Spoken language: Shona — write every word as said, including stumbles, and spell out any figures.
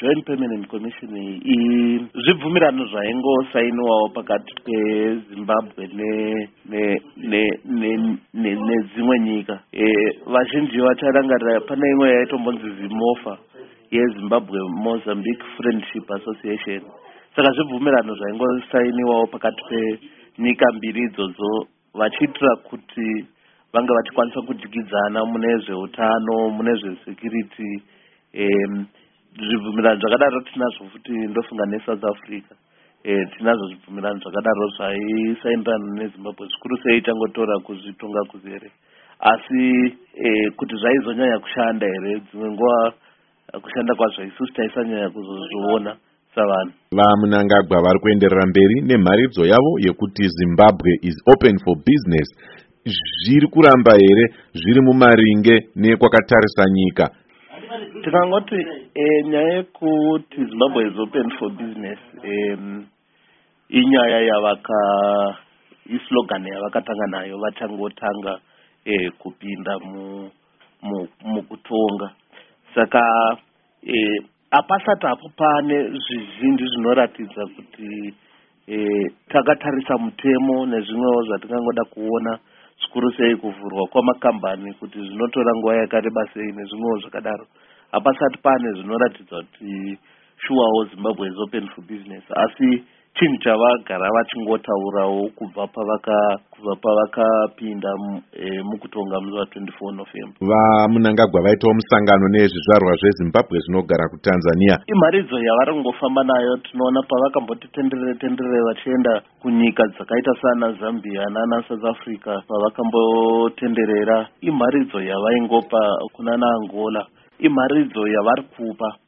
Joint Permanent Commission iyi zvibvumirano zvaingosainiwawo pakati peZimbabwe ne ne ne ne ne nedzimwe nyika. Eh vazhinji vacharangarira pane imwe yaitombonzi ZIMOFA yeZimbabwe Mozambique Friendship Association. Saka zvibvumirano zvaingosainiwawo pakati penyika mbiri idzodzo vachiitira kuti vanga vachikwanisa kudyidzana mune zveutano, mune zvezecurity. Um, zvibvumirano zvakadaro tinazvo futi ndofunga neSouth Africa. Eh tinazvo zvibvumirano zvakadaro zvaisainirana neZimbabwe zvikuru sei changotora kuzvitonga kuzere. Asi eh, kuti zvaizonyanya kushanda here dzimwe nguva kushanda kwazvo isusu taisanyanya kuzozviona savanhu. VaMnangagwa vari kuenderera mberi nemharidzo yavo yekuti Zimbabwe is open for business. Zviri kuramba here zviri mumaringe nekwakatarisa nyika? Tikangoti eh, nyaya yekuti Zimbabwe is open for business um, inyaya yavaka islogan yavakatanga nayo vachangotanga eh, kupinda mu mukutonga. Saka eh, apasati apo pane zvizhinji zvinoratidza kuti eh, takatarisa mutemo nezvimwewo zvatingangoda kuona zvikuru sei kuvhurwa kwamakambani kuti zvinotora nguva yakareba sei nezvimwewo zvakadaro. Apasati pane zvinoratidza kuti shuwawo Zimbabwe is open for business. Asi chinhu chavagara vachingotaurawo kubva pavaka kubva pavakapinda e, mukutonga musi wa24 November. VaMnangagwa vaitawo musangano nezvizvarwa zveZimbabwe zvinogara kuTanzania. Imharidzo yavari kungofamba nayo tinoona pavakamboti tenderere tenderere vachienda kunyika dzakaita sana Zambia nana South Africa pavakambotenderera. Imharidzo yavaingopa kuna Angola. Imharidzo yavari kupa